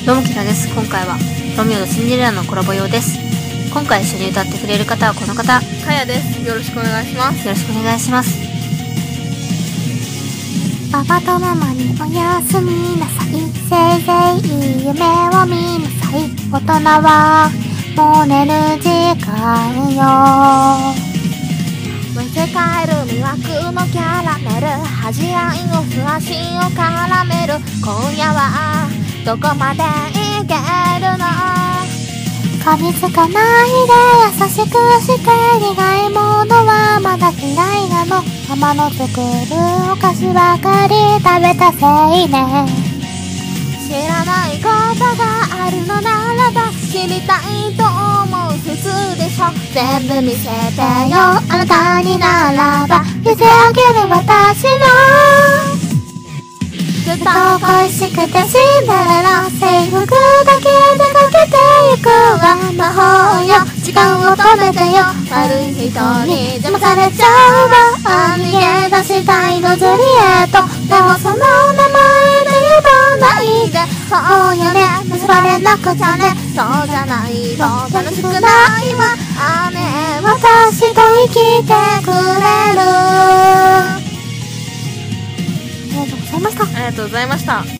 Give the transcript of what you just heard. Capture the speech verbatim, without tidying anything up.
どうもキラです。今回はロミオとシンデレラのコラボ用です。今回一緒に歌ってくれる方はこの方、 かやです。よろしくお願いします。 よろしくお願いします。 パパとママにおやすみなさい。せいぜいいい夢を見なさい。大人はもう寝る時間よ。 むせ返る魅惑のキャラメル、恥愛をふわしを絡める。今夜はどこまでいけるの。 噛みつかないで優しくして苦いものはまだ嫌いなの。ママの作るお菓子ばかり食べたせいね。 知らないことがあるのならば知りたいと思う普通でしょ。全部見せてよあなたにならば見せあげる私のずっと恋しくてシンデレラ、制服だけでかけてゆくわ。魔法よ時間を止めてよ。 悪い人に邪魔されちゃうわ。逃げ出したいのジュリエット。でもその名前で呼ばないで。そうよね結ばれなくちゃね。 そうじゃないと楽しくないわ。姉は私と生きてくれる。ありがとうございました。 ありがとうございました。